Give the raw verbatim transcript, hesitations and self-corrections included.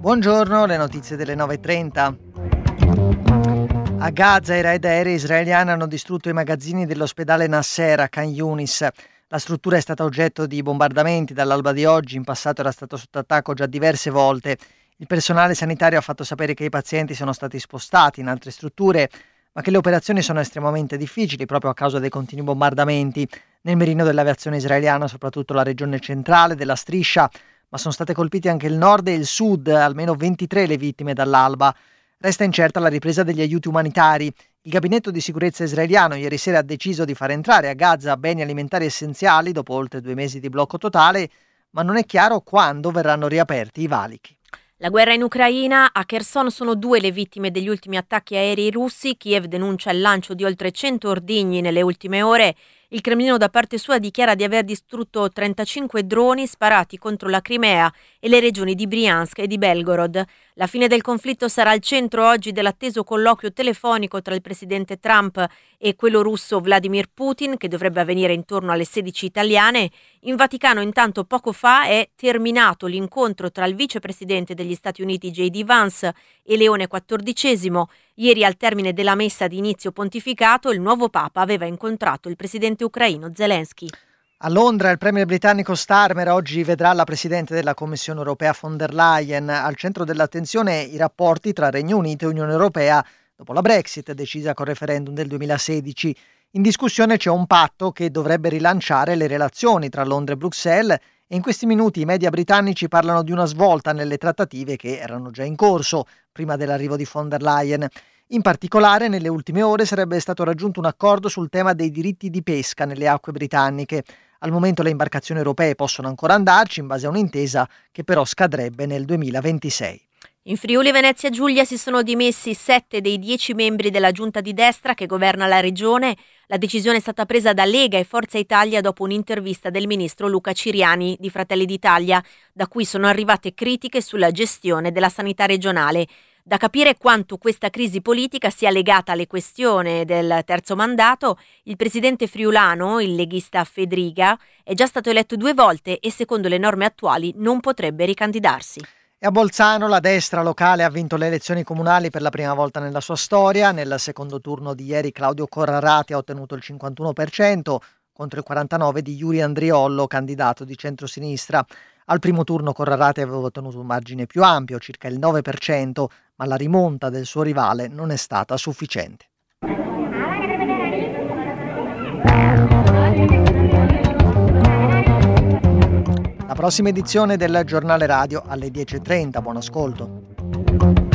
Buongiorno, le notizie delle nove e trenta. A Gaza i raid aerei israeliani hanno distrutto i magazzini dell'ospedale Nasser a Khan Yunis. La struttura è stata oggetto di bombardamenti dall'alba di oggi, in passato era stato sotto attacco già diverse volte. Il personale sanitario ha fatto sapere che i pazienti sono stati spostati in altre strutture, ma che le operazioni sono estremamente difficili proprio a causa dei continui bombardamenti. Nel mirino dell'aviazione israeliana, soprattutto la regione centrale della striscia, ma sono state colpiti anche il nord e il sud, almeno ventitré le vittime dall'alba. Resta incerta la ripresa degli aiuti umanitari. Il gabinetto di sicurezza israeliano ieri sera ha deciso di far entrare a Gaza beni alimentari essenziali dopo oltre due mesi di blocco totale, ma non è chiaro quando verranno riaperti i valichi. La guerra in Ucraina. A Kherson sono due le vittime degli ultimi attacchi aerei russi. Kiev denuncia il lancio di oltre cento ordigni nelle ultime ore. Il Cremlino da parte sua dichiara di aver distrutto trentacinque droni sparati contro la Crimea e le regioni di Briansk e di Belgorod. La fine del conflitto sarà al centro oggi dell'atteso colloquio telefonico tra il presidente Trump e quello russo Vladimir Putin, che dovrebbe avvenire intorno alle sedici italiane. In Vaticano intanto poco fa è terminato l'incontro tra il vicepresidente degli Stati Uniti J D Vance e Leone quattordicesimo. Ieri, al termine della messa di inizio pontificato, il nuovo Papa aveva incontrato il presidente ucraino Zelensky. A Londra il premier britannico Starmer oggi vedrà la presidente della Commissione europea von der Leyen. Al centro dell'attenzione i rapporti tra Regno Unito e Unione Europea dopo la Brexit decisa col referendum del duemilasedici. In discussione c'è un patto che dovrebbe rilanciare le relazioni tra Londra e Bruxelles e in questi minuti i media britannici parlano di una svolta nelle trattative che erano già in corso prima dell'arrivo di von der Leyen. In particolare, nelle ultime ore sarebbe stato raggiunto un accordo sul tema dei diritti di pesca nelle acque britanniche. Al momento le imbarcazioni europee possono ancora andarci in base a un'intesa che però scadrebbe nel duemilaventisei. In Friuli Venezia Giulia si sono dimessi sette dei dieci membri della giunta di destra che governa la regione. La decisione è stata presa da Lega e Forza Italia dopo un'intervista del ministro Luca Ciriani di Fratelli d'Italia, da cui sono arrivate critiche sulla gestione della sanità regionale. Da capire quanto questa crisi politica sia legata alle questioni del terzo mandato. Il presidente friulano, il leghista Fedriga, è già stato eletto due volte e secondo le norme attuali non potrebbe ricandidarsi. E a Bolzano la destra locale ha vinto le elezioni comunali per la prima volta nella sua storia. Nel secondo turno di ieri Claudio Corrarati ha ottenuto il cinquantuno per cento contro il quarantanove per cento di Yuri Andriollo, candidato di centrosinistra. Al primo turno Corrarati aveva ottenuto un margine più ampio, circa il nove per cento, ma la rimonta del suo rivale non è stata sufficiente. La prossima edizione del giornale radio alle dieci e trenta. Buon ascolto.